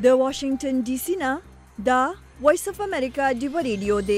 د واشنگټن ډي سي نه دا وایس اف امریکا ډیو ریډیو دی.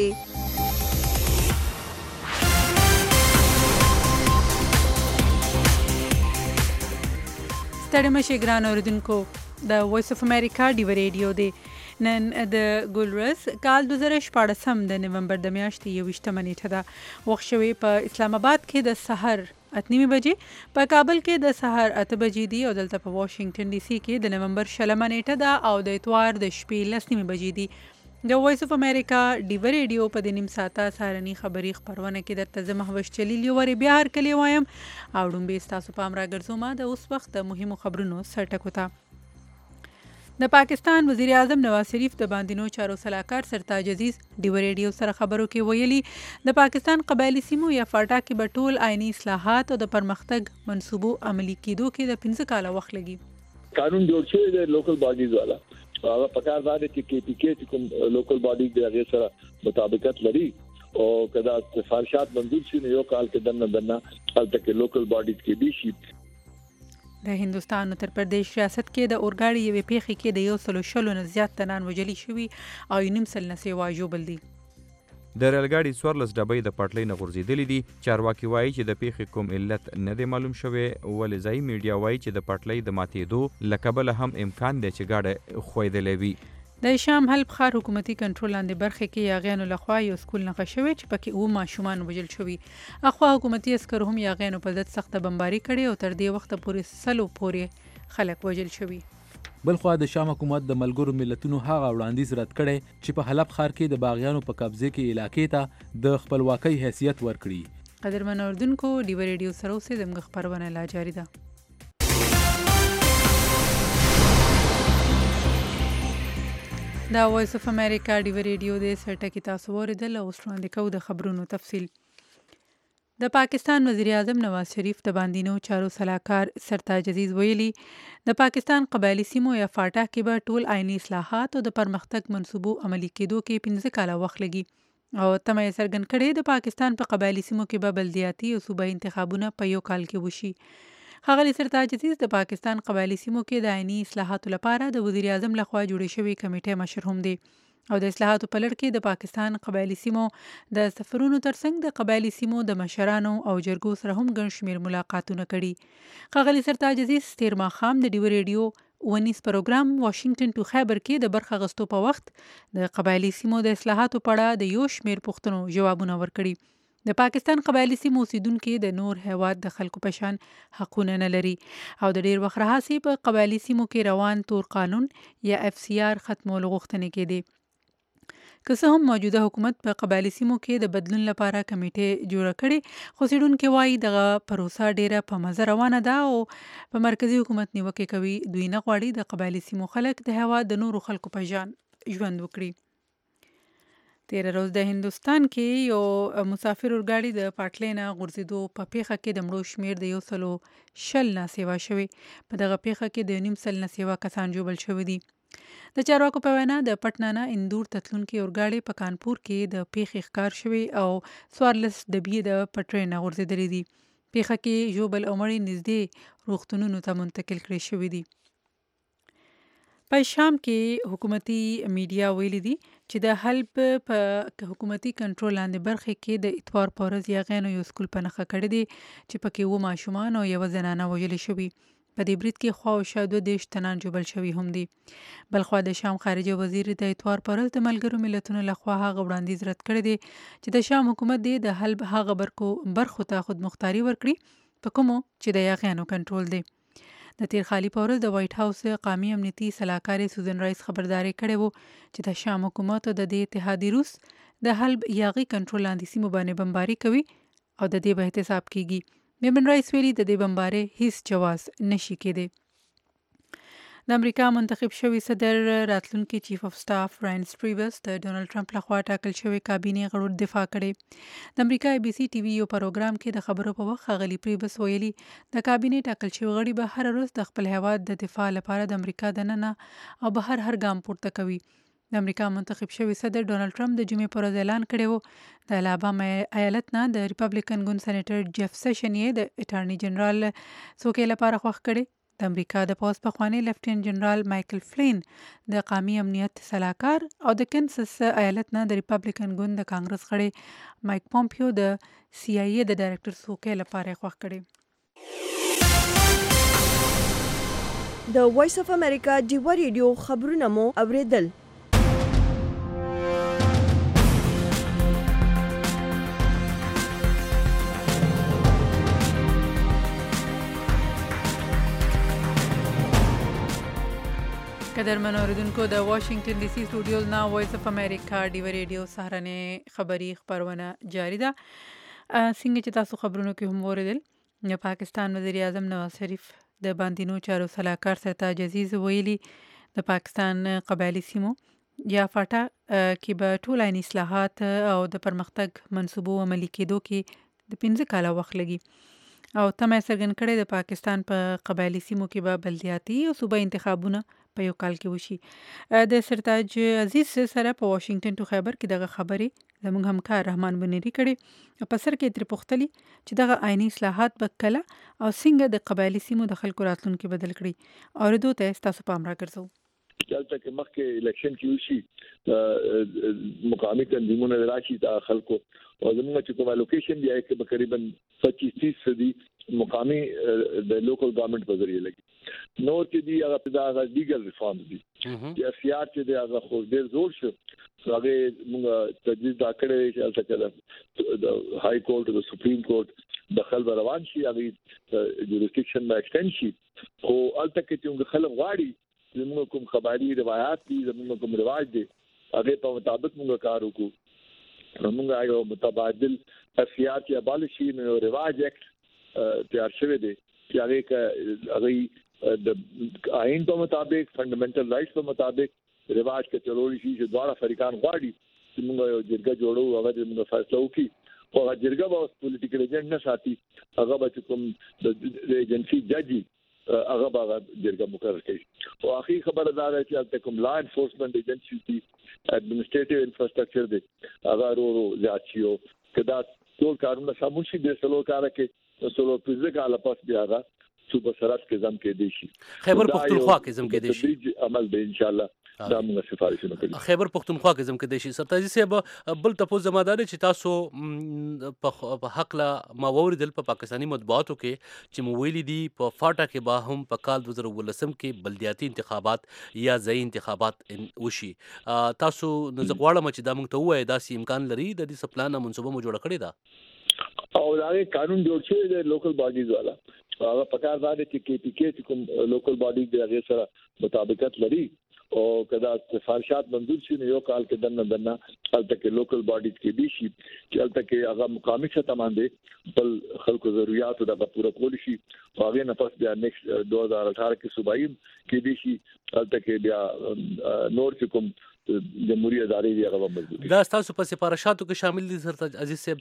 ستړي مشي ګران اوریدونکو، د وایس اف امریکا ډیو ریډیو دی. نن د ګلورس کال 2014 د نومبر د میاشتې 21 نیټه ده. وخت شوی په اسلام آباد کې د سحر 8 بجې، په کابل کې د سحر 8 بجې دي او دلته په واشنگټن ډي سي کې د نومبر 16 نیټه ده او د اتوار د شپې 10 بجې دي. د وایس اف امریکا ډیو ریډیو په د نیم ساعته سهارني خبري خبرونه کې درته زه مهوش چلیل یو ور بیا هر کلی وایم او ډومبه تاسو پام را ګرځوم د اوس وخت د مهمو خبرونو سرټکو ته. د پاکستان وزیر اعظم نواز شریف د باندینو چارو سلاکار سرتاج عزیز ډیو ریډیو سره خبرو کې ویلي د پاکستان قبایلی سیمو یا فاټا کې به ټول آئینی اصلاحات او د پرمختګ منصوبو عملی کېدو کې د 15 کاله وخت لګي. قانون جوړ شوی دی لوکل باډیز والا، هغه پکار دی چې کې پی کې کوم لوکل باډی دی هغه سره مطابقت لري او کدا سفارشات منظور شي نو یو کال کې دنه حالت کې لوکل باډیز کې دي شي. د هندوستان اتر پردیش ریاست کې د اورګاړي یوې پیښې کې د 140 نه زیات تنان وژلي شوي او 9 نه سیوا جوړل دي. د ریلګاډي 14 ډبې د پټلۍ نه غورځېدلې دي. چارواکي وایي چې د پیښې کوم علت نه دی معلوم شوی، ولې ځایي میډیا وایي چې د پټلۍ د ماتېدو له کبله هم امکان دی چې ګاډی ښویېدلی وي. د شام حلب ښار حکومتي کنټرول لاندې برخه کې یاغیانو لخوا یو سکول نقشه شوی چې پکې 9 ماشومان وژل شوي. اخوا حکومتي عسکر هم یاغیانو په ضد سخته بمباري کړې او تر دې وخته پورې 100 پورې خلک وژل شوي. بلخوا د شام حکومت د ملګرو ملتونو هغه وړاندیز رد کړي چې په حلب ښار کې د باغیانو په قبضه کې علاقې ته د خپلواکۍ حیثیت ورکړي. قدرمن اوردونکو، ډیو ریډیو سره اوسې زموږ خبرونه لا جاری ده. دا وایس اف امریکا ډیو ریډیو د سرټکی تاسو اوریدل او وړاندې کوو د خبرونو تفصیل. د پاکستان وزیر اعظم نواز شریف د باندینو چارو سلاکار سرتاج عزیز ویلي د پاکستان قبایلی سیمو یا فاټا کې به ټول آئینی اصلاحات او د پرمختګ منصوبو عملی کېدو کې 15 کاله وخت لګي او تمه یې څرګند کړې د پاکستان په قبایلی سیمو کې به بلدیاتي او صوبایي انتخابونه په یو کال کې وشي. ښاغلي سرتاج عزیز د پاکستان قبایلی سیمو کې د آئینی اصلاحاتو لپاره د وزیر اعظم لخوا جوړې شوې کمیټې مشر هم دی او د اصلاحاتو په لړ کې د پاکستان قبایلی سیمو د سفرونو ترڅنګ د قبایلی سیمو د مشرانو او جرګو سره هم ګڼ شمېر ملاقاتونه کړي. ښاغلي سرتاج عزیز تیر ماښام د ډیو ریډیو ونیس پروګرام واشنگټن ټو خیبر کې د برخه غستو په وخت د قبایلی سیمو د اصلاحاتو په اړه د یو شمېر پوښتنو جوابونه ورکړي. د پاکستان قبایلی سیمو اوسیدونکي د نور هیواد د خلکو په شان حقونه نه لري او د ډیر وخت راهیسې په قبایلی سیمو کې روان تور قانون یا FCR ختمولو غوښتنې کېدې. که څه هم موجوده حکومت په قبایلی سیمو کې د بدلون لپاره کمیټې جوړه کړي، خو څېړونکي وایي دغه پروسه ډیره په مزه روانه ده او په مرکزی حکومت نیوکې کوي. دوی نه غواړي د قبایلی سیمو خلک د هیواد د نورو خلکو په شان ژوند وکړي. تیر روز د هندوستان کې یو مسافر اورګاډي د پټلۍ نه غورځېدو په پیښه کې د مړو شمېر د 140 نه سیوا شوی. په دغه پیښه کې د 9 نه سیوا کسان ژوبل شوي دي. د چارواکو په وینا د پټنا نه اندور تتلونکي اورګاډي په کانپور کې د پیښې ښکار شوی او 14 ډبې د پټلۍ نه غورځېدلې دي. پیښه کې ژوبل او مړي نږدې روغتونونو ته منتقل کړي شوي دي. په شام کې حکومتي میډیا ویلي دي چې د حلب په حکومتي کنټرول لاندې برخه کې د اتوار په ورځ یاغیانو یو سکول په نښه کړی دی چې پکې 9 ماشومان او یوه زنانه وژلې شوي. په دې برید کې خواوشا 22 تنان ژوبل شوي هم دي. بلخوا د شام خارجه وزیر د اتوار په ورځ د ملګرو ملتونو لخوا هغه وړاندیز رد کړی دی چې د شام حکومت دی د حلب هغه برخو ته خودمختاري ورکړي په کومو چې د یاغیانو کنټرول دی. د تیر خالی په ورځ د وایټ هاوس قومي امنیتي سلاکار سوزن رایس خبرداري کړې وو چې د شام حکومت او د دې اتحادیې روس د حلب یاغي کنټرول لاندې سیمو باندې بمباري کوي او د دې به احتساب کیږي. میمن رایس ویلي د دې بمباري هیڅ جواز نشي کېدی. د امریکا منتخب شوی صدر راتلونکي چیف اف سټاف راین سټریوس د ډونالډ ټرمپ لخوا ټاکل شوی کابینې غړو دفاع کړې. د امریکا ABC TV یو پروګرام کې د خبرو په وخت ښاغلي پریبس ویلي د کابینې ټاکل شوی غړي به هر ورځ د خپل هیواد د دفاع لپاره د امریکا دننه او بهر هر ګام پورته کوي. د امریکا منتخب شوی صدر ډونالډ ټرمپ د جمعې پر ورځ اعلان کړی و د الاباما ایالت نه د ریپبلیکن ګوند سېنیټر جیف سیشن یې د اټارنی جنرال څوکۍ لپاره خوښ کړي. د امریکا د پوځ پخوانی لیفټیننټ جنرال مایکل فلین د قومي امنیت سلاکار او د کنسس ایالت نه د ریپبلیکن ګوند د کانګرس غړي مایک پومپیو د سی آی ای د ډایرکټر څوکۍ لپاره خوښ کړي. د وایس اف امریکا ډیوا ریډیو خبرونه مو اوریدل. قدرمن اوریدونکو د واشنگټن ډي سي سټوډیوز نه وایس اف امریکا ډیوا ریډیو سهارنې خبری خبرونه جاری ده. څنګه چې تاسو خبرونو کې هم اوریدل د پاکستان وزیر اعظم نواز شریف د باندینو چارو سلاکار سرتاج عزیز ویلي د پاکستان قبایلی سیمو یا فاټا کې به ټول عین اصلاحات او د پرمختګ منصوبو عملي کېدو کې د 15 کاله وخت لګي او تمه څرګند کړي د پاکستان په قبایلی سیمو کې به بلدیاتي او صوبایي انتخابونه په یو کال کې وشي. د سرتاج عزیز سره په واشنگټن ټو خیبر کې دغه خبرې زموږ همکار رحمان بنيري کړي په سر کې تر پختلي چې دغه عیني اصلاحات به کله او څنګه د قبایلی سیمو د خلکو راتلونکي بدل کړي او دوی ته تاسو پام راګرځو. دلته کې مخکې الیکشن کې وشي مقامي تنظیمونه راشي د خلکو او زموږ چې کومه لوکیشن دی کې تقریبا 25% مقامي د لوکل ګورنمنت په ذریعہ لګي نو چې دی هغه د لیګل ریفارم دي چې سیاست چې د هغه خو ډیر زور شو هغه موږ تجویز دا کړی چې البته د های کورټ او د سپریم کورټ د خلک روان شي هغه جوریسډکشن ما ایکسټند شي او البته چې موږ خلک غواړي زموږ کوم خبري روایت دي زموږ کوم رواج دي هغه په مطابق موږ کار وکړو موږ یو متبادل افیات یا بالشي نو رواج اکټ تیار شوی دی چې هغه د آئین په مطابق فنډامنټل رائټس په مطابق رواج کې چلوړي شي چې دواړه فریقان غواړي چې موږ یو جرګه جوړو هغه موږ فیصله وکړي او هغه جرګه به پولیټیکل ایجنټ نه ساتي هغه به کوم د ایجنسی ججي هغه به جرګه مقرر کړي او اخی خبره دا ده چې کوم لا انفورسمنت ایجنسی دي ایڈمنسټریټیو انفراستراکچر دي هغه ورو زیات شي او کدا ټول کارونه سمون شي د سلو کار کې سلو فزیکل اپاس بیا هغه صوبه سرحد کې ځم کې دي شي خیبر پختونخوا کې ځم کې دي شي عمل به ان شاء الله دا موږ سفارښونه کوي خیبر پختونخوا کې ځم کې دي شي سرتاجي صاحب بل تاسو زماداري چې تاسو په حق لا ما وریدل په پاکستانی مطبوعاتو کې چې مو ویلي دي په فاټا کې به هم په کال 2019 کې بلدیاتي انتخابات یا ځای انتخابات وشي تاسو نو غواړم چې دا موږ ته وایي دا سي امکان لري د دې سپلان منصوبه مو جوړ کړی دا او دا قانون جوړ شوی دی لوکل باډیز والا هغه پکار دا چې کې پی کې کوم لوکل باډي د هغه سره مطابقت لري او کدا سفارشات منظور شي یو کال کې دنه البته کې لوکل باډیز کې دي شي چې البته کې هغه مقامي څه باندې بل خلکو ضرورت د پوره کول شي هغه نه پس بیا نیکسٹ 2018 کې صوبایي کې دي شي البته کې بیا نور کوم جمهوریت ادارې دی هغه مضبوطی دا تاسو په سفارشاتو کې شامل دي سرتاج عزیز صاحب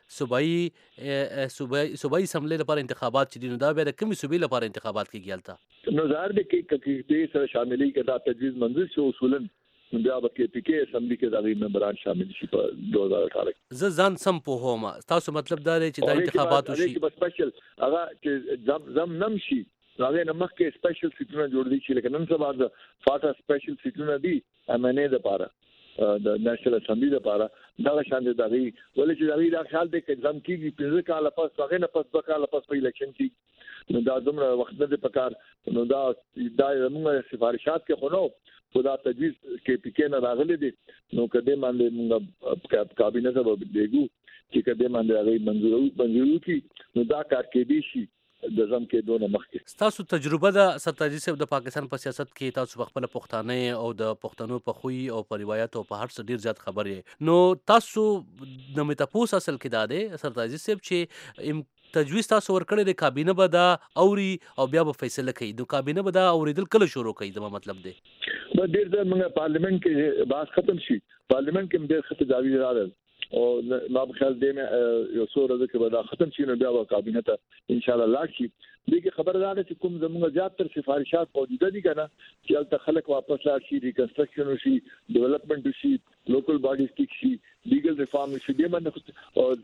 چې صوبایي اسمبلی لپاره انتخابات چې دي نو دا به د کومې صوبې لپاره انتخابات کیږي نو ظاهر دی کې دې سره شاملې کې دا تجویز منظور شو اصولا بیا به کې پی کې اسمبلی کې دغه ممبران شامل شي په 2018 ز ځان سم په هوم تاسو مطلب دا دی چې دا انتخابات وشي چې سپیشل هغه چې زم نم شي هغه نه مخکې سپیشل سیټونه جوړ دي چې لکه نن سبا د فاټا سپیشل سیټونه دي امنه د پاره د نېشنل اسمبلی لپاره دا شان دي دغه ولې چې دا خیال دی چې ځم کیږي 15 کال پس هغه نه پس 2 کال پس په الیکشن کې نو دا دومره وخت نه پکار نو دا موږ سفارشات کې خونو خدا تجویز کې پی کې نه راغلي دي نو کده باندې موږ کابینه ته دیګو چې کده باندې هغه منظور کی نو دا کار کې دي شي د زم کې دونه مخکې تاسو تجربه د سرتاجي صاحب د پاکستان په سیاست کې تاسو خپل پښتانه او د پښتنو په خوې او په روایت او په هر څه ډیر زیات خبرې نو تاسو د متپوس اصل کې داده سرتاجي صاحب چې تجویز تاسو ورکړی د کابینه به دا اوري او بیا به فیصله کوي د کابینه به دا اوریدل کله شروع کوي دا مطلب دی به ډیر ځله موږ پارلیمنت کې باس ختم شي پارلیمنت کې ډیر ختم داوی راغل او ما بخیال دې یو څو ورځې کې به دا ختم شي نو بیا به کابینه ته ان شاء الله لاړ شي. دغه خبره ده چې کوم زموږ زیاتره سفارشات موجوده دي کنه چې البته خلک واپس لاړ شي ریکنسټرکشن وشي ډیولپمنٹ وشي لوکل باډیز کې شي لیګل ریفارم وشي دې باندې او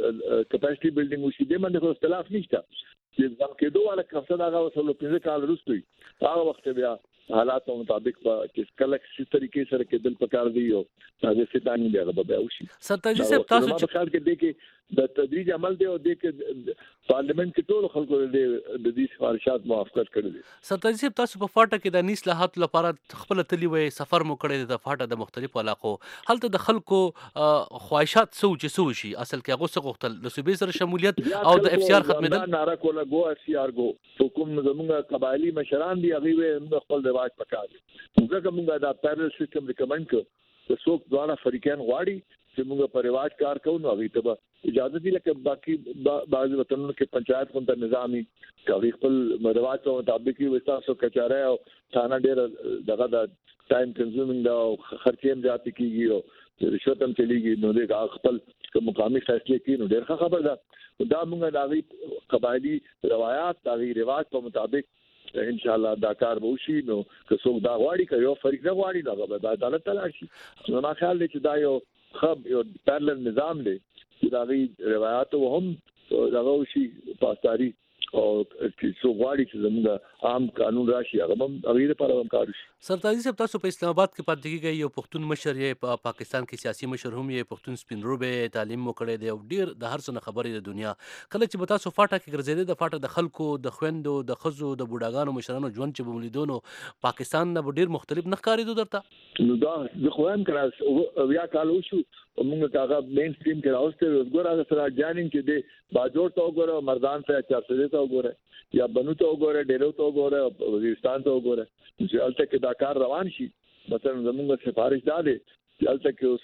کیپاسټي بلډینګ وشي دې باندې اختلاف نشته چې ځم کېدو والا کفصد هغه وسلو 15 کال وروسته هغه وخت بیا حالات مطابق په چې کله څه طریقې سره کېدل پکار دی او هغه ستانی دی هغه به وشي. ستاسو صاحب تاسو چې خیال کې دی کې د تدریج عمل دی او د کې پارلیمنت کې ټول خلکو د دې سفارشات موافقت کړی دي. ستاسو صاحب تاسو په فاټه کې د نسلحات لپاره خپل تلی وي سفر مو کړی د فاټه د مختلفو علاقو هلته د خلکو خواهشات سوچ شي اصل کې هغه څه غوښتل د صوبې سره شمولیت او د اف سی آر ختمېدل ناره کوله گو اف سی آر گو حکومت زموږ قبایلی مشران دی هغه خپل رواج پکار موږ کومه دا پیرل سیستم ریکمند کړ چې څوک دواړه فریقین غواړي چې موږ په رواج کار کوو نو هغه ته اجازه دي لکه باقي بعض وطنونو کې پنچایت کوم ته نظامی کوي خپل رواج په مطابق وي تاسو کچاره او ثانه ډېر دغه د ټایم کنزیومینګ دا خرچې هم زیات کیږي او رشوت هم چلیږي نو د خپل مقامي فیصله کوي نو ډېر خبر ده دا موږ د هغه قبایلی روایت د هغه رواج په مطابق ان شاء الله دا کار به وشي نو که څوک دا غواړي که یو فریق نه غواړي نو هغه به عدالت ته لاړ شي. نو ما خیال دی چې دا یو یو پیرلل نظام دی چې دا غي روایت هم دغه وشي پاسداري او چې څو غواړي چې زموږ عام قانون راشي هغه هم هغه لپاره هم کار شي. سرتاجي صاحب تاسو په اسلام آباد کې پاتې کېږئ یو پښتون مشر یې په پاکستان کې سیاسي مشر هم یې پښتون سپین روبه تعلیم مو کړی دی او ډیر د هر څه نه خبرې د دنیا کله چې به تاسو فاټه کې ګرځېدل د فاټه د خلکو د خويندو د خزو د بوډاګانو مشرانو ژوند چې بملیدونو پاکستان نه ډیر مختلف نه ښکارېدو درته نو دا د خوان کړه بیا کال وشو موږ هغه مین سټریم کې راوسته وګوره سره جانین چې د باجوړ ته وګوره مردان ته 400 ته وګوره یا بنو ته وګوره ډیرو ته وګوره وزیرستان ته وګوره چې الته کې دا کار روان شي مثلا زموږ سفارش دا دی چې الته کې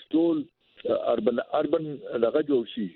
ټول اربن دغه جوړ شي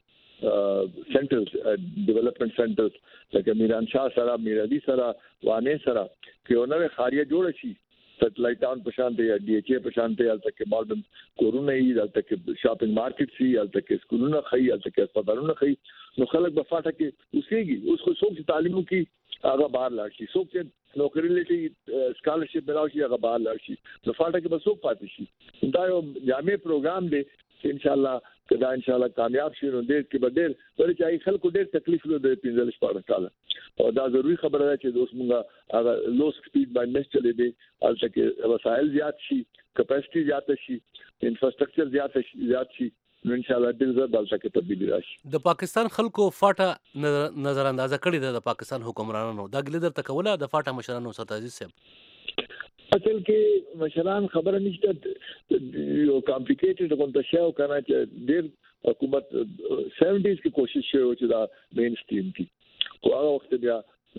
سنټرز ډیولپمنٹ سنټرز لکه میران شاه سره میرادي سره وانه سره کې نوې خاریه جوړ شي سټلایټ ټاون په شان دی یا ډي ایچ ای په شان دی الته کې ماډرن کورونه یې الته کې شاپینګ مارکیټ سي الته کې سکولونه خي الته کې هسپتالونه خي نو خلک په فاټه کې اوسېږي اوس خو څوک تعلیمو کې هغه بهر لاړ شي څوک چې نوکری لټي سکالرشپ ملاوي هغه بهر لاړ شي نو فاټه کې به څوک پاتې شي دا یو جامع پروګرام دی چې ان شاء الله کدا ان شاء الله کامیاب شي نو دې کې به ډېر ولې چې خلکو ډېر تکلیف لري د 15 شپږ کال او دا ضروری خبره ده چې دوست مونږه هغه لو سپیډ باندې چلے دي البته کې وسایل زیات شي کیپاسټي زیات شي انفراستراکچر زیات شي نو ان شاء الله دې زړه دلته کې تبدیلی راشي. د پاکستان خلکو فاټه نظر اندازه کړی ده د پاکستان حکمرانانو دا ګل درته کوله د فاټه مشرانو سرتاجي صاحب اصل کې مشران خبره نشته یو کمپلیکیټډ کومه شی او کنه چې ډېر حکومت 70s کې کوشش شوی چې دا مین سټریم کې خو هغه وخت بیا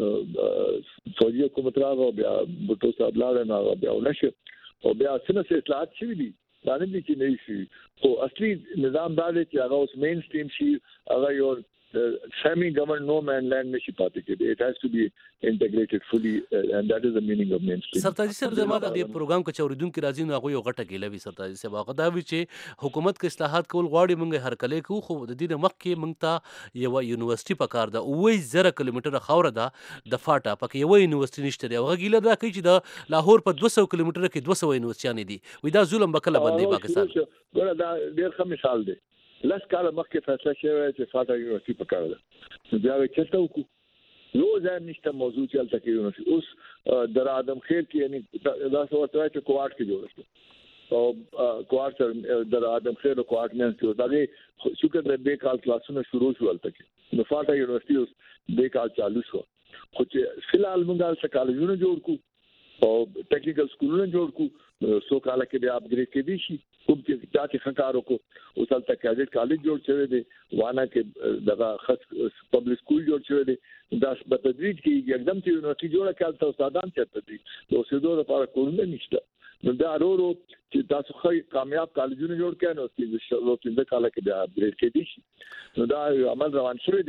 فوجي حکومت راغو بیا بوټو صاحب لاړ نه بیا ونشه او بیا څنګه اصلاحات شوي دي دا نه دي چې نه شي خو اصلي نظام دا دی چې هغه اوس مین سټریم شي هغه یو semi government no man land نشي پاتې کېږي it has to be integrated fully and that is the meaning of mainstream. سرتاجي صاحب زما د دې پروګرام کې چوریدونکو راځي نو هغه یو غټه ګیله وی سرتاجي صاحب هغه دا وی چې حکومت کې اصلاحات کول غواړي مونږ هر کله کو خو د دې مخ کې مونږ ته یو یونیورسيټي پکار ده 0.0 کیلومتر خوره ده د فاټا پکې یو یونیورسيټي نشته دی هغه ګیله دا کوي چې د لاهور په 200 کیلومتر کې 200 یونیورسيټي دي وې دا ظلم وکړه باندې پاکستان ګوره دا ډېر ښه مثال دی لاس کال مخکې فیصله شوی چې فاټا یونیورسيټي پکار ده نو بیا وکړه وکړو یو ځای نشته موضوع چې الته کې یونیورسيټي اوس در ادم خیر کې یعنی دا څه وته چې کوارټ کې جوړ شو او کوارټ در ادم خیر او کوارټ نه چې دا شکر د دې کال کلاسونه شروع شو الته کې نو فاټا یونیورسيټي اوس دې کال چالو شو خو چې فلحال موږ څه کالجونه جوړ کو او ټیکنیکل سکولونه جوړ کو سو کال کې بیا اپګریډ کې دي شي کوم چې تاسو خکارو کو اوس الته کېډټ کالج جوړ شوی دی وانا کې دغه خاص پبلک سکول جوړ شوی دی دا په تدریج کې एकदम چې یونیورسيټي جوړه کړه تاسو استادان چرته دي نو سیدو لپاره کورونه نشته نو دا ورو چې تاسو خې کامیاب کالجونه جوړ کړئ نو چې د کال کې بیا اپګریډ کې دي شي نو دا عمل روان شوی دی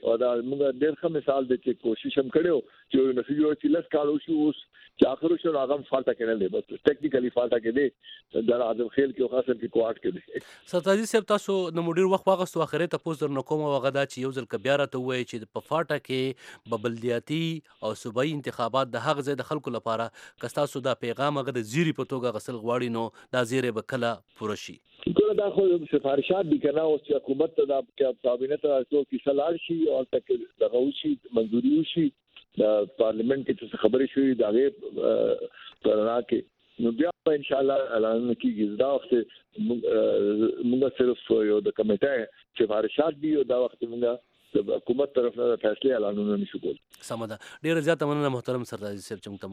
او دا موږ ډېر ښه مثال دی چې کوشش هم کړو چې نو یو چې لس کال شو اوس چې اخر شو هغه فالټه کړل دی بس ټیکنیکلی فالټه کې دی دا اعظم خیل کې خاصه کې کوارټ کې دی سرتاجي صاحب تاسو نو مدیر وخت واغستو اخره ته پوز در نکوم وغدا چې یو ځل ک بیا راته وای چې په فاټه کې بلدیاتي او صوبایي انتخابات د حق ځای د خلکو لپاره کستا سو دا پیغام هغه د زیری په توګه غسل غواړي نو دا زیره به کله پوره شي کله دا خو سفارشات دي کنه او چې حکومت ته د کابینه ته څو کې سلال شي او تک دغه شي منځوري شي د پارلیمنت کې څه خبرې شوې دا پرنا کې نو بیا ان شاء الله اعلان کیږي دا وخت موږ صرف یو د کمیټه سفارشات دي او دا وخت موږ د حکومت طرف نه فیصله اعلانونه نشو کول سمه ده ډیره زیاته مننه محترم سرتاجي صاحب چې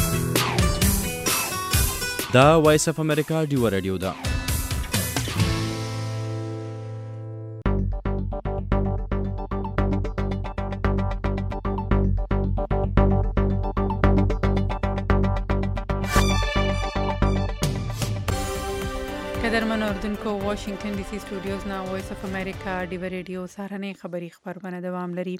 دا وایس اف امریکا ډیو رادیو ده قدرمن اردوونکو واشنگټن ډي سي سټوډیوز نه وایس اف امریکا ډیو رادیو سهارنۍ خبری خبرونه دوام لري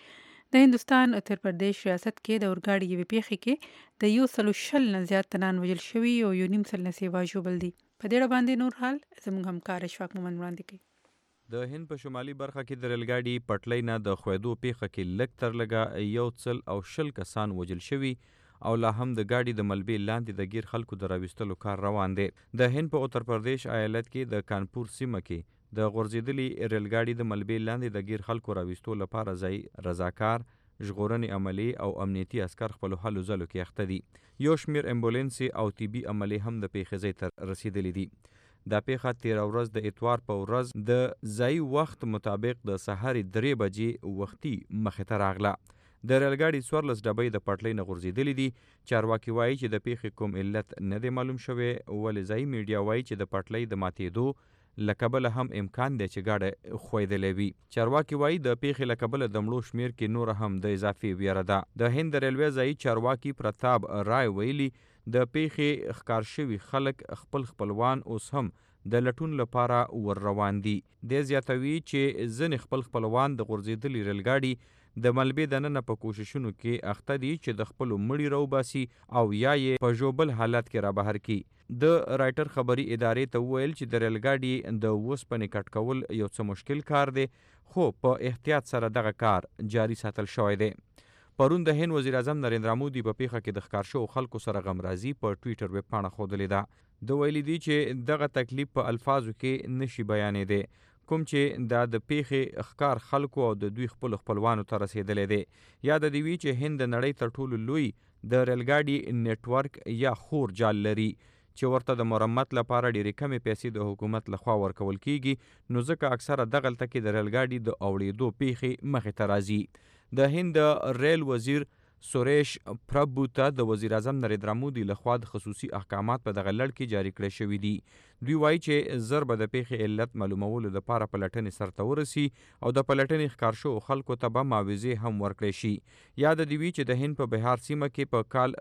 د هندستان اتر پردیش ریاست کې د اورګاډي یوې پیښې کې د 140 نه زیات تنان وژل شوي او 1.5 نه سیوا ژوبل دي په دې اړه باندې نور حال زموږ همکار اشفاق مومن وړاندې کوي د هند په شمالي برخه کې د ریلګاډي پټلۍ نه د خویدو پیښه کې لږ تر لږه 100 کسان وژل شوي او لا هم د گاډي د ملبې لاندې د غیر خلکو د راوستلو کار روان دی د هند په اتر پردیش ایالت کې د کانپور سیمه کې د غورځېدلي ریلګاډي د ملبې لاندې د غیر خلکو راوستلو لپاره ځای رضاکار ژغورنې عملي او امنیتي عسکر خپل هلو ځلو کې اخته دي یو شمیر امبولانسي او طبي عملي هم د پیښې ځای ته رسیدلي دي دا پیښه 13 ورځ د اتوار په ورځ د ځای وخت مطابق د سهار 3 بجې وختي مخې ته راغله د ریلګاډي 14 ډبې د پټلۍ نه غورځېدلې دي چارواکي وایي چې د پیښې کوم علت نه دی معلوم شوی ولې ځایي میډیا وایي چې د پټلۍ د ماتېدو له کبله هم امکان دی چې ګاډی ښویدلی وي چارواکي وایي د پیښې له کبله د مړو شمیر کې نور هم د اضافي ویره ده د هند د ریلوې ځایي چارواکي پرتاب رای ویلي د پیښې ښکار شوي خلک خپل خپلوان اوس هم د لټون لپاره ور روان دي د زیاتوي چې ځینې خپل خپلوان د غورځېدلي ریلګاډي د ملبې دننه په کوششونو کې اخته دي چې د خپلو مړي راوباسي او یا یې په ژوبل حالت کې را بهر کړي د رایټر خبري ادارې ته وویل چې د ریلګاډي د اوسپنې کټ کول یو څه مشکل کار دی خو په احتیاط سره دغه کار جاري ساتل شوی دی پرون د هند وزیر اعظم نریندرا مودي په پیښه کې د ښکار شوو خلکو سره غمرازي په ټویټر ویب پاڼه ښودلې ده د ویلي دي چې دغه تکلیف په الفاظو کې نشي بیانېدی کوم چې دا د پیښې ښکار خلکو او د دوی خپلوانو ته رسیدلی دی یا د دې وی چې هند د نړۍ تر ټولو لوی د ریلګاډي نیټورک یا خور جال لري چې ورته د مرمت لپاره ډېرې کمې پیسې د حکومت لخوا ورکول کیږي نو ځکه اکثره دغلته کې د ریلګاډي د اوړېدو پیښې مخې ته راځي د هند ریل وزیر سوریش پربو ته د وزیر اعظم نریندرا مودي لخوا د خصوصي احکامات په دغه لړ کې جاری کړی شوي دي دوی وایي چې زر به د پیښې علت معلومولو لپاره پلټنې سرته ورسي او د پلټنې ښکار شوو خلکو ته به معاوضې هم ورکړی شي یا د دې وی چې د هند په بهار سیمه کې په کال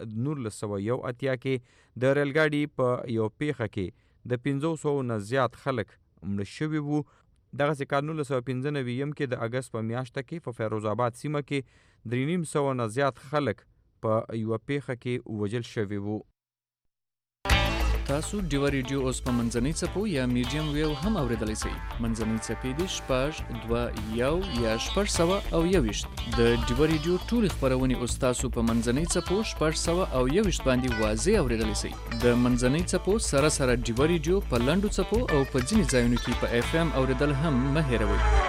1981 کې د ریلګاډي په یو پیښه کې د 500 نه زیات خلک مړه شوي وو دغه کال 1995 کې د اگست په میاشته کې په فیروز آباد سیمه کې 300 نه زیات خلک په یو پیښه کې وژل شوي وو تاسو ډیو ریډیو اوس په منځنۍ څپو یا میډیم ویو هم اوریدلی شئ منځنۍ څپې دي 6.2 یا 6.1 د ډیو ریډیو ټولې خپرونې اوس تاسو په منځنۍ څپو 6.1 باندې واضح اوریدلی شئ د منځنۍ څپو سره سره ډیو ریډیو په لنډو څپو او په ځینې ځایونو کې په اف ام اوریدل هم مه هیروئ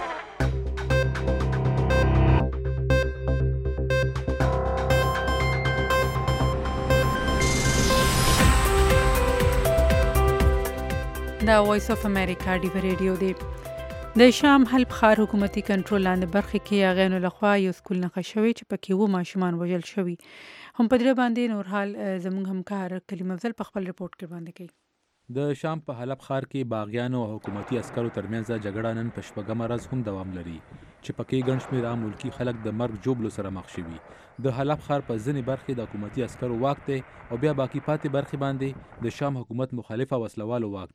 دا وایس اف امریکا ډیو رادیو دی د شام حلب ښار حکومتي کنټرول لاندې برخې کې اغینو لخوا یو سکول نښه شوی چې پکې وو ماشومان وژل شوي هم په دې باندې نور حال زموږ همکار کلیم افضل په خپل رپورټ کې باندې کوي د شام په حلب ښار کې باغیانو او حکومتي عسکرو ترمنځ جګړه نن په شپږمه ورځ هم دوام لري چې پکې ګڼ شمېر عام ملکي خلک د مرګ ژوبلو سره مخ شوي د حلب ښار په ځینې برخې د حکومتي عسکرو واک دی او بیا باقي پاتې برخې باندې د شام حکومت مخالفه وسلوالو واک دی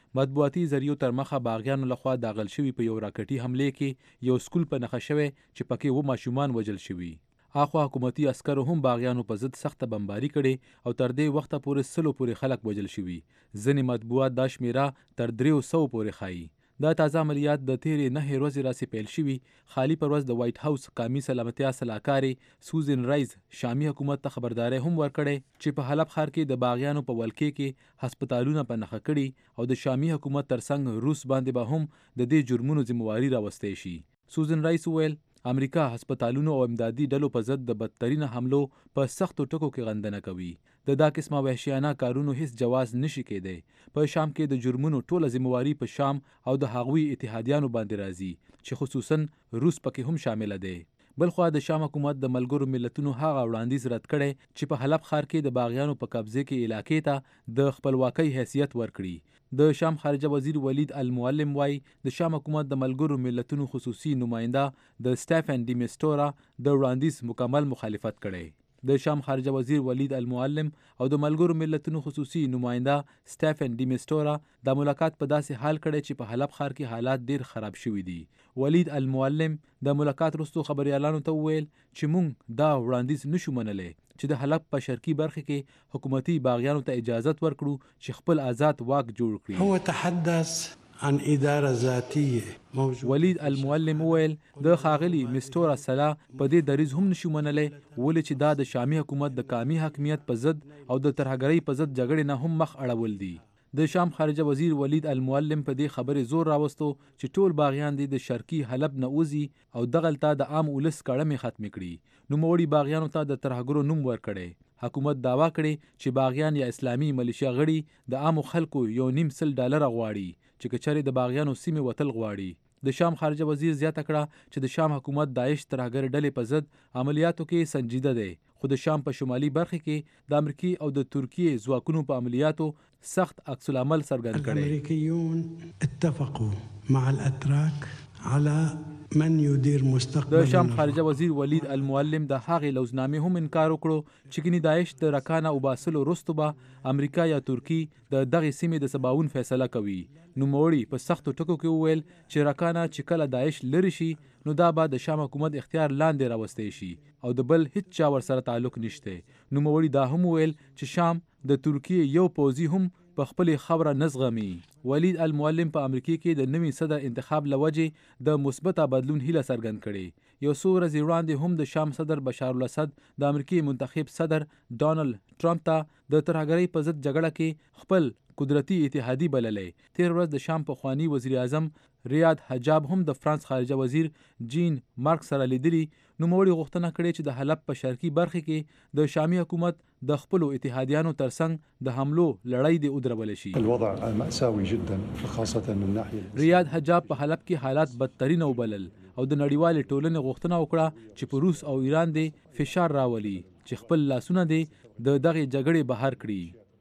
مطبوعاتي ذریعو تر مخه باغیانو لخوا داغل شوي په یو راکټي حمله کې یو سکول په نښه شوی چې پکې 2 ماشومان وژل شوي. اخوا حکومتي عسکرو هم باغیانو په ضد سخته بمباري کړې او تر دې وخته پورې 100 پورې خلک وژل شوي. ځینې مطبوعات دا شمیره تر 300 پورې ښایي. دا تازه عملیات د تیرې 9 ورځې راسې پیل شوي. خالي پر ورځ د وایټ هاوس قومي سلامتیا سلاکارې سوزن رایز شامي حکومت ته خبرداري هم ورکړې چې په حلب ښار کې د باغیانو په ولکې کې هسپتالونه په نښه کړي او د شامي حکومت ترڅنګ روس باندې به هم د دې جرمونو ذمہواری راوستې شي. سوزن رایز ویل امریکا هسپتالونو او امدادي ډلو په ضد د بدترینه حملو په سختو ټکو کې غندنه کوي. د دا قسمه وحشیانه کارونو هیڅ جواز نشي کېدی. په شام کې د جرمونو ټوله ذمہواری په شام او د هغوی اتحادیانو باندې راځي چې خصوصا روس پکې هم شامل دی. بلخوا د شام حکومت د ملګرو ملتونو هغه وړاندیز رد کړي چې په حلب ښار کې د باغیانو په قبضه کې علاقې ته د خپلواکۍ حیثیت ورکړي. د شام خارجه وزیر ولید المعلم وای د شام حکومت د ملګرو ملتونو خصوصي نماینده د سټیفن ډی میسټورا د وړاندیز مکمل مخالفت کړي. د شام خارجه وزیر ولید المعلم او د ملګرو ملتونو خصوصي نماینده سټیفن ډی میسټورا د ملاقات په داسې حال کړي چې په حلب ښار کې حالات ډیر خراب شوي دي. ولید المعلم د ملاقات وروسته خبريالانو ته وویل چې موږ دا وړاندیز نشو منلی چې د حلب په شرقي برخه کې حکومتي باغیانو ته اجازه ورکړو چې خپل آزاد واک جوړ کړي. هو تحدث عن اداره ذاتيه موجود. ولید المعلم ویل د خاغلی مستورا سلا په دې دریز هم نشو منلی ولې چې دا د شامي حکومت د قومي حاکمیت په ضد او د ترهګرۍ په ضد جګړې نه هم مخ اړول دي. د شام خارجه وزیر ولید المعلم په دې خبرې زور راوستو چې ټول باغیان دي د شرقي حلب نه وځي او دغلته د عام ولس کړمې ختم کړي. نوموړي باغیانو ته د ترهګرو نوم ورکړي. حکومت داوا کړي چې باغیان یا اسلامي ملیشیا غړي د عامو خلکو $1.5 غواړي چې کچره د باغیانو سیمه وتل غواړي. د شام خارجه وزیر زیاته کړه چې د شام حکومت داعش ترهګر ډلې په ضد عملیاتو کې سنجیده دی خو د شام په شمالي برخه کې د امریکای او د ترکیه ځواکونو په عملیاتو سخت عکس العمل څرګند کړي. الامریکایون اتفقوا مع الاتراک على من يدير مستقبل. د شام خارجه وزیر ولید المعلم د هغې لوزنامې هم انکار وکړو چې کینی داعش د رکانه او باسلو وروسته به امریکا یا ترکی د دغې سیمې د سباون فیصله کوي. نوموړي په سختو ټکو کې وویل چې رکانه چې کله داعش لري شي نو دا به د شام حکومت اختیار لاندې راوستي شي او د بل هیڅ چا ورسره تعلق نشته. نوموړي دا هم وویل چې شام د ترکیه یو پوځي هم په خپل خبره نزغمي. ولید المعلم په امریکا کې د نوي صدر انتخاب لوجه د مثبت بدلون هیله څرګند کړي. یو څو ورځې وړاندې هم د شام صدر بشار الاسد د امریکای منتخب صدر ډانلډ ټرمپ ته د ترهګرۍ په ضد جګړه کې خپل قدرتي اتحادی بللې. تیر ورځ د شام پخوانی وزیر اعظم ریاض حجاب هم د فرانس خارجه وزیر جین مارک سره لیدلی. نوموړي غوښتنه کړې چې د حلب په شرقي برخه کې د شامي حکومت د خپل اتحادیانو ترڅنګ د حملو لړۍ دی ودرول شي. الوضع مأساوي جدا خاصه من ناحيه ریاض حجاب په حلب کې حالات بدترین وبلل او د نړیوال ټولنې غوښتنه وکړه چې په روس او ایران دی فشار راولي چې خپل لاسونه دی د دغه جګړې بهر کړي.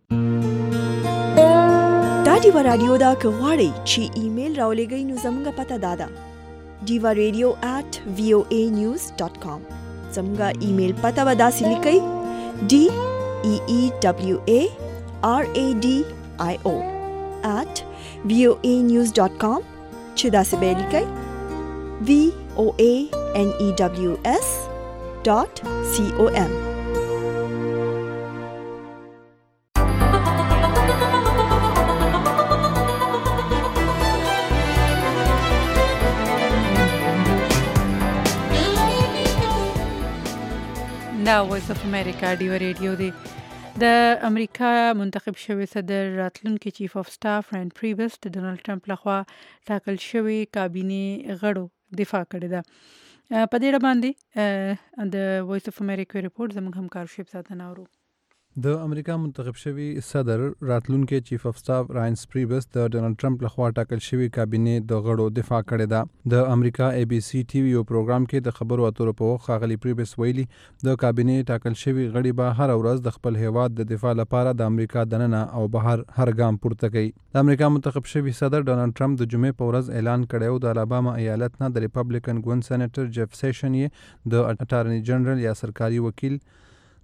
دا دیوا رادیو دا که غواړئ چې ایمیل راولېږئ نو زموږ پته دا ده diva.radio@voanews.com. زموږ ایمیل پته به داسې لیکئ DEEWARADIO@voanews.com چې داسې به لیکئ VOANEWS.com. دا وایس اف امریکا ډیو ریډیو دی. د امریکا منتخب شوی صدر راتلونکي چیف اف سټاف رینډ پریبس د ډونالډ ټرمپ لخوا ټاکل شوی کابینه غړو دفاع کړې ده. په دې اړه باندې د وایس اف امریکا ریپورت زموږ همکار شیب ساتنه اورو. د امریکا منتخب شوی صدر راتلونکي چیف اف سټاف راینس پریبس د ډونالډ ټرمپ لخوا ټاکل شوی کابینه د غړو دفاع کړې ده. د امریکا ABC TV یو پروګرام کې د خبرو اترو په وخت ښاغلي پریبس ویلي د کابینه ټاکل شوی غړي به هر ورځ د خپل هیواد د دفاع لپاره د امریکا دننه او بهر هر ګام پورته کوي. د امریکا منتخب شوی صدر ډونالډ ټرمپ د جمعې په ورځ اعلان کړی او د الاباما ایالت نه د ریپبلیکن ګوند سېنیټر جیف سیشن یې د اټارنی جنرال یا سرکاري وکیل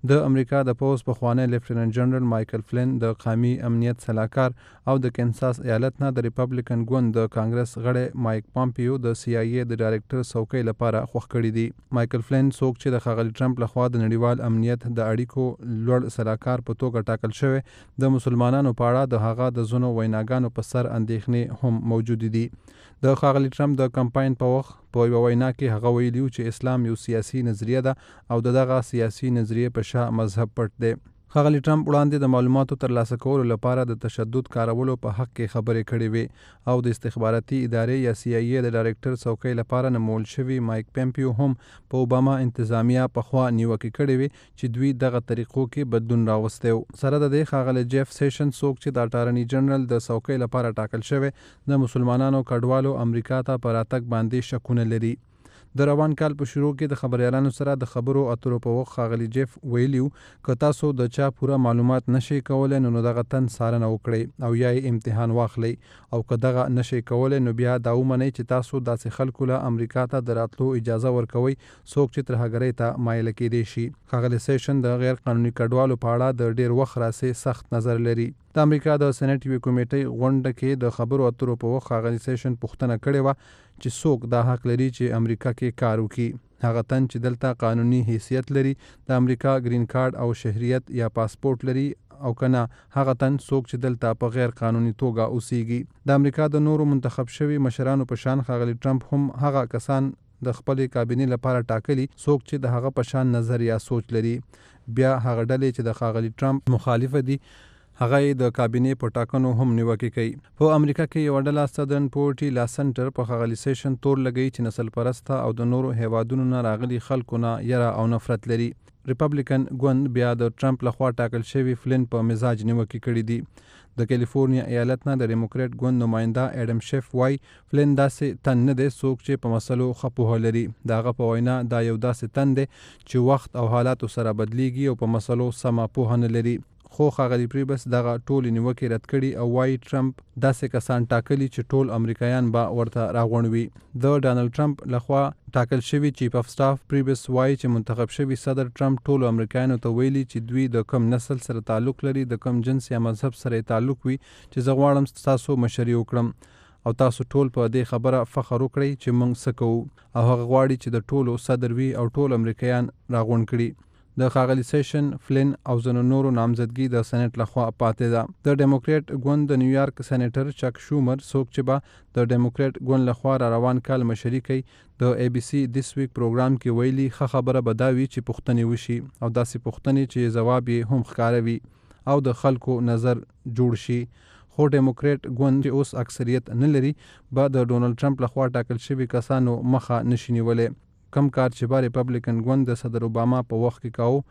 د امریکا د پوز پخوانی لیفټیننټ جنرال مایکل فلین د قومي امنیت سلاکار او د کینساس ایالت نه د ریپبلیکن ګوند د کانګرس غړی مایک پامپیو د CIA د ډایرکټر څوکۍ لپاره خوښ کړی دی. مایکل فلین څوک چې د ښاغلي ټرمپ لخوا د نړیوال امنیت د اړیکو لوړ سلاکار په توګه ټاکل شوی، د مسلمانانو په اړه د هغه د ځینو ویناګانو په سر اندېښنې هم موجود دي. د ښاغلي ټرمپ د کمپاین په وخت په یوه وینا کې هغه ویلي چې اسلام یو سیاسي نظریه ده او دغه سیاسي نظریه په شا مذهب پټ دی. ښاغلي ټرمپ وړاندې د معلوماتو ترلاسه کولو لپاره د تشدد کارولو په حق کې خبرې کړې وې او د استخباراتي ادارې یا CIA د ډایرکټر څوکۍ لپاره نومول شوي مایک پامپیو هم په اوباما انتظامیه پخوا نیوکې کړې وې چې دوی دغه طریقو کې بدلون راوستی و. سره د دې ښاغلی جیف سیشن څوک چې د اټارني جنرال د څوکۍ لپاره ټاکل شوی، د مسلمانانو کډوالو امریکا ته په راتګ باندې شکونه لري. د روان کال په شروع کې د خبريالانو سره د خبرو اترو په وخت ښاغلي جیف ویلیو که تاسو د چا پوره معلومات نشئ کولی نو دغه تن څارنه وکړئ او یا یې امتحان واخلئ او که دغه نشئ کولی نو بیا دا ومنئ چې تاسو داسې خلکو له امریکا ته د راتلو اجازه ورکوئ څوک چې ترهګرۍ ته مایله کیدی شي. ښاغلی سیشن د غیر قانوني کډوالو په اړه د ډیر وخت راسې سخت نظر لري. د امریکا د سېنات یوې کمیټې غونډه کې د خبرو اترو په وخت ښاغلي سیشن پوښتنه کړې وه چې څوک دا حق لري چې امریکا کې کار وکړي. هغه تن چې دلته قانوني حیثیت لري، د امریکا گرین کارت او شهریت یا پاسپورت لري، او کنه هغه تن څوک چې دلته په غیر قانوني توګه اوسیږي. د امریکا د نورو منتخب شوي مشرانو په شان ښاغلي ټرمپ هم هغه کسان د خپلې کابینې لپاره ټاکلي څوک چې د هغه په شان نظر یا سوچ لري. بیا هغه ډلې چې د ښاغلي ټرمپ مخالفه دي هغه د کابینې په ټاکنو هم نیوکې کوي. په امریکا کې یوه ډله سدرن پورټي لا سنټر په ښاغلي سیشن تور لګوي چې نسل پرسته او د نورو هیوادونو نه راغلي خلکو نه یره او نفرت لري. ریپبلیکن ګوند بیا د ټرمپ لخوا ټاکل شوي فلین په مزاج نیوکې کړي دي. د کیلیفورنیا ایالت نه د ډیموکریټ ګوند نماینده اډم شیف وای فلین داسې تن نه دی څوک چې په مسلو ښه پوهه لري. د هغه په وینا دا یو داسې تن دی چې وخت او حالاتو سره بدلیږي او په مسلو سمه پوهه نه لري. خو ښاغلي پریبس دغه ټولې نیوکې رد کړي او وایي ټرمپ داسې کسان ټاکلي چې ټول امریکایان به ورته راغونډ وي. د ډانلډ ټرمپ لخوا ټاکل شوي چیف اف سټاف پریبس وایي چې منتخب شوي صدر ټرمپ ټولو امریکایانو ته ویلي چې دوی د کم نسل سره تعلق لري، د کم جنس یا مذهب سره تعلق وي، چې زه غواړم تاسو مشري وکړم او تاسو ټول په دې خبره فخر وکړئ چې موږ څه کوو، او هغه غواړي چې د ټولو صدر وي او ټول امریکایان راغونډ کړي. د ښاغلي سیشن، فلین او ځینو نورو نامزدګي د سېنات لخوا پاتې ده. د ډیموکریټ ګوند د نیویارک سېنیټر چک شومر څوک چې به د ډیموکریټ ګوند لخوا را روان کال مشري کوي، د ABC دیس ویک پروګرام کې ویلي ښه خبره به دا وي چې پوښتنې وشي او داسې پوښتنې چې جواب یې هم ښکاره وي او د خلکو نظر جوړ شي. خو ډیموکریټ ګوند چې اوس اکثریت نه لري به د ډونلډ ټرمپ لخوا ټاکل شوي کسانو مخه نشي نیولی، کم کار چې به ریپبلیکن ګوند د صدر اوباما په وخت کې کاوه.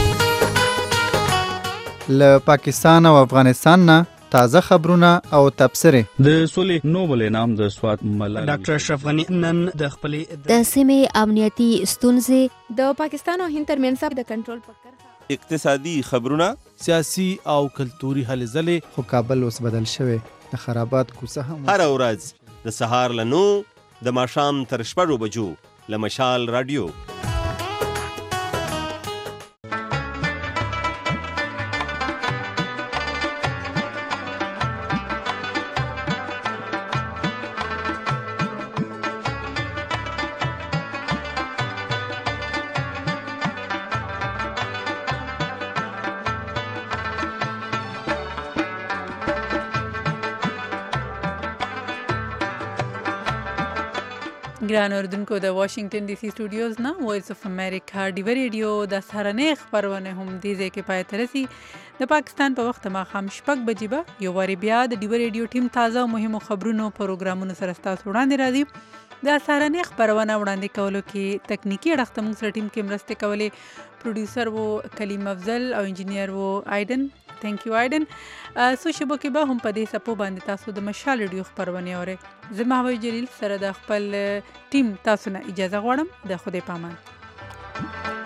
له پاکستان او افغانستان نه تازه خبرونه او تبصرې. د سولې نوبل انعام د سوات ملالۍ ډاکټر اشرف غنی نن د خپلې د سیمې امنیتي ستونزې، د پاکستان او هند ترمنځ د کنټرول فکر، اقتصادي خبرونه، سیاسي او کلتوري هلې ځلې. خو کابل اوس بدل شوی، د خرابات کوڅه هم هر ورځ د سهار له 9 د ماښام تر 6 بجو له مشال رادیو. ګران اردوونکو، د واشنگټن ډي سي سټوډیوز نه وایس اف امریکا ډیو ریډیو د سهارنۍ خپرونه هم دې ځای کې پای ته رسي. د پاکستان په وخت ماښام 6 بجې به یو وارې بیا د ډیو ریډیو ټیم تازه او مهمو خبرونو پروګرامونو سره ستاسو وړاندې راځي. د سهارنۍ خپرونه وړاندې کولو کې تکنیکي اړخ ته موږ سره ټیم کې مرستې کولې. پروډیوسر و کلیم افضل او انجینیر و آیدن. تhank you آیدن. سو شبو کې به هم په دې سپو باندې تاسو د مشال ریډیو خپرونه اورئ. زه مهوی جلیل سره د خپل ټیم تاسو نه اجازه غواړم. د خدای پامان.